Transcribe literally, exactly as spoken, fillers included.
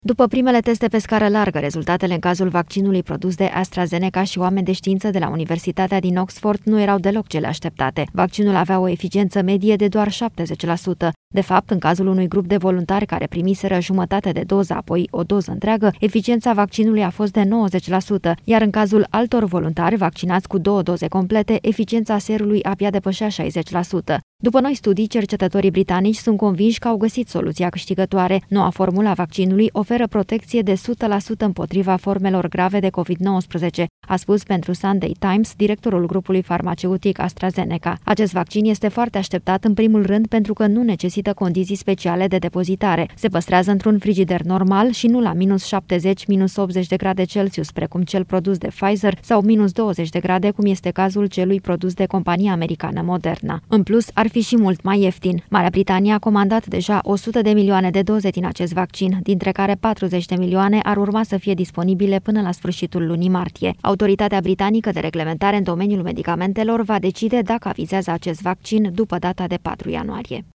După primele teste pe scară largă, rezultatele în cazul vaccinului produs de AstraZeneca și oameni de știință de la Universitatea din Oxford nu erau deloc cele așteptate. Vaccinul avea o eficiență medie de doar șaptezeci la sută. De fapt, în cazul unui grup de voluntari care primiseră jumătate de doză, apoi o doză întreagă, eficiența vaccinului a fost de nouăzeci la sută, iar în cazul altor voluntari vaccinați cu două doze complete, eficiența serului abia depășea șaizeci la sută. După noi studii, cercetătorii britanici sunt convinși că au găsit soluția câștigătoare. Noua formulă a vaccinului oferă protecție de o sută la sută împotriva formelor grave de covid nouăsprezece, a spus pentru Sunday Times directorul grupului farmaceutic AstraZeneca. Acest vaccin este foarte așteptat în primul rând pentru că nu necesită condiții speciale de depozitare. Se păstrează într-un frigider normal și nu la minus șaptezeci - optzeci de grade Celsius, precum cel produs de Pfizer, sau minus douăzeci de grade, cum este cazul celui produs de compania americană Moderna. În plus, ar fi și mult mai ieftin. Marea Britanie a comandat deja o sută de milioane de doze din acest vaccin, dintre care patruzeci de milioane ar urma să fie disponibile până la sfârșitul lunii martie. Autoritatea britanică de reglementare în domeniul medicamentelor va decide dacă avizează acest vaccin după data de patru ianuarie.